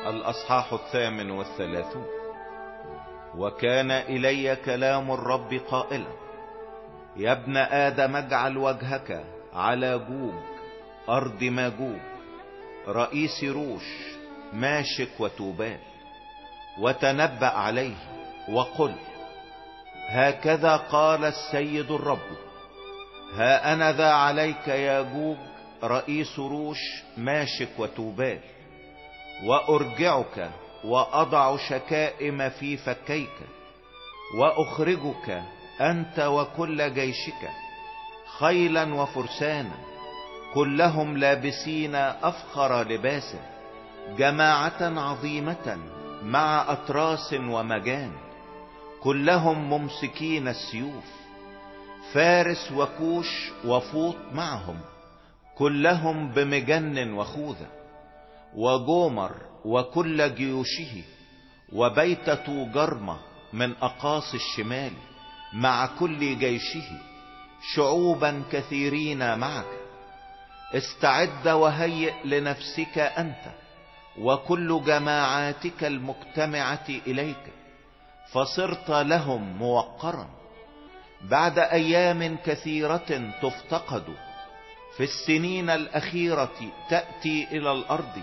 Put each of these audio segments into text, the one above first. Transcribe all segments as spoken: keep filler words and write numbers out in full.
الأصحاح الثامن والثلاثون. وكان إلي كلام الرب قائلا: يا ابن آدم، اجعل وجهك على جوج أرض ماجوج رئيس روش ماشك وتوبال، وتنبأ عليه وقل: هكذا قال السيد الرب: ها أنا ذا عليك يا جوج رئيس روش ماشك وتوبال، وأرجعك وأضع شكائم في فكيك، وأخرجك أنت وكل جيشك خيلا وفرسانا، كلهم لابسين أفخر لباس، جماعة عظيمة مع أتراس ومجان، كلهم ممسكين السيوف، فارس وكوش وفوط معهم، كلهم بمجن وخوذة، وجومر وكل جيوشه، وبيت توجرمة من أقاصي الشمال مع كل جيشه، شعوبا كثيرين معك. استعد وهيئ لنفسك أنت وكل جماعاتك المجتمعة إليك، فصرت لهم موقرا. بعد أيام كثيرة تفتقد، في السنين الأخيرة تأتي إلى الأرض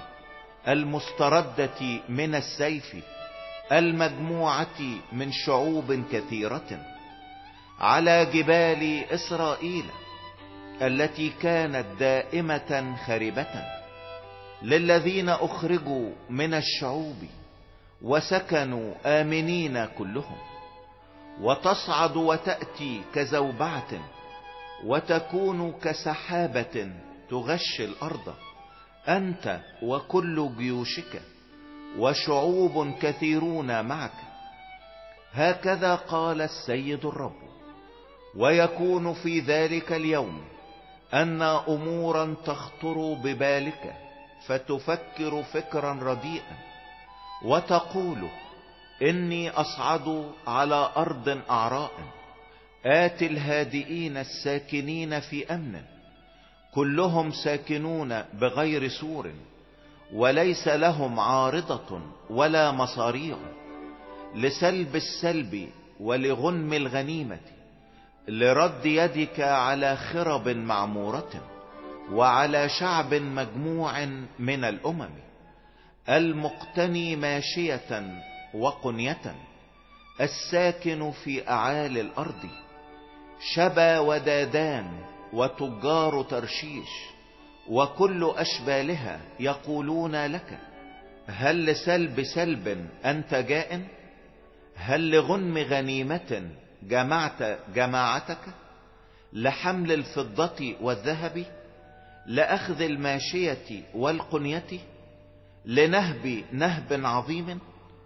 المستردة من السيف، المجموعة من شعوب كثيرة، على جبال إسرائيل التي كانت دائمة خربة، للذين أخرجوا من الشعوب وسكنوا آمنين كلهم. وتصعد وتأتي كزوبعة، وتكون كسحابة تغشي الأرض، أنت وكل جيوشك، وشعوب كثيرون معك. هكذا قال السيد الرب: ويكون في ذلك اليوم أن أمورا تخطر ببالك، فتفكر فكرا رديئا، وتقول: إني أصعد على أرض أعراء، آتي الهادئين الساكنين في أمن، كلهم ساكنون بغير سور، وليس لهم عارضة ولا مصاريع، لسلب السلب ولغنم الغنيمة، لرد يدك على خرب معمورة، وعلى شعب مجموع من الأمم، المقتني ماشية وقنية، الساكن في أعالي الأرض، شبا ودادان وتجار ترشيش وكل أشبالها يقولون لك: هل لسلب سلب أنت جائن؟ هل لغنم غنيمة جمعت جماعتك؟ لحمل الفضة والذهب، لأخذ الماشية والقنية، لنهب نهب عظيم؟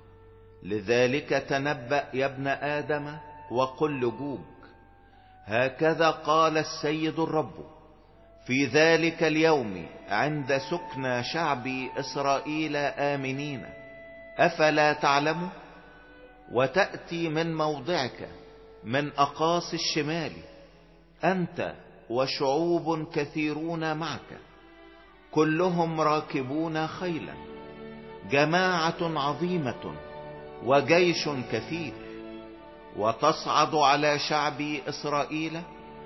لذلك تنبأ يا ابن آدم وقل لجوج: هكذا قال السيد الرب: في ذلك اليوم عند سكنى شعبي إسرائيل آمنين، أفلا تعلم؟ وتأتي من موضعك من أقاصي الشمال، أنت وشعوب كثيرون معك، كلهم راكبون خيلا، جماعة عظيمة وجيش كثير. وتصعد على شعبي إسرائيل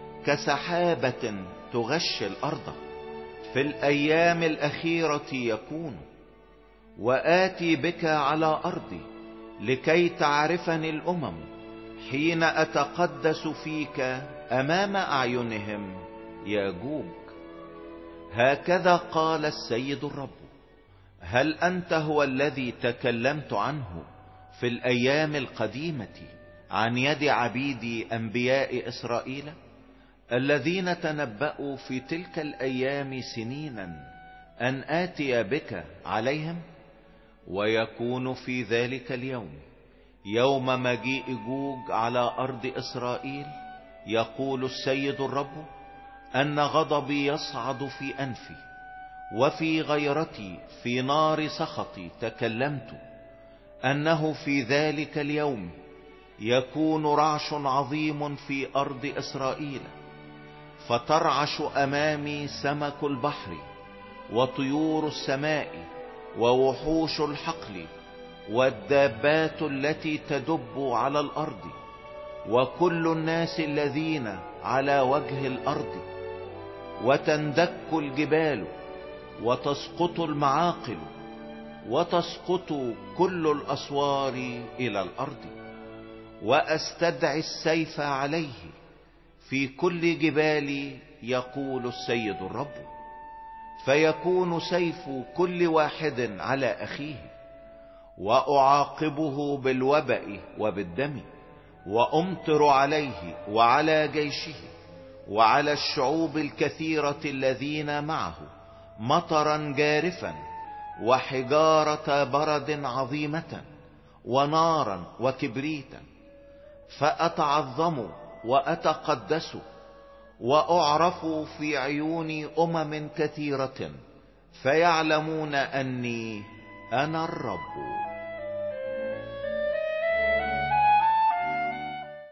كسحابة تغشي الأرض، في الأيام الأخيرة يكون. وآتي بك على أرضي لكي تعرفني الأمم، حين أتقدس فيك أمام أعينهم يا جوج. هكذا قال السيد الرب: هل أنت هو الذي تكلمت عنه في الأيام القديمة عن يد عبيدي أنبياء إسرائيل، الذين تنبأوا في تلك الأيام سنينا أن آتي بك عليهم؟ ويكون في ذلك اليوم، يوم مجيء جوج على أرض إسرائيل، يقول السيد الرب، أن غضبي يصعد في أنفي، وفي غيرتي في نار سخطي تكلمت، أنه في ذلك اليوم يكون رعش عظيم في أرض إسرائيل، فترعش أمامي سمك البحر وطيور السماء ووحوش الحقل والدابات التي تدب على الأرض وكل الناس الذين على وجه الأرض، وتندك الجبال وتسقط المعاقل وتسقط كل الأسوار إلى الأرض، وأستدعي السيف عليه في كل جبالي، يقول السيد الرب. فيكون سيف كل واحد على أخيه، وأعاقبه بالوباء وبالدم، وأمطر عليه وعلى جيشه وعلى الشعوب الكثيرة الذين معه مطرا جارفا وحجارة برد عظيمة ونارا وكبريتا، فأتعظم وأتقدس وأعرف في عيون أمم كثيرة، فيعلمون أني أنا الرب.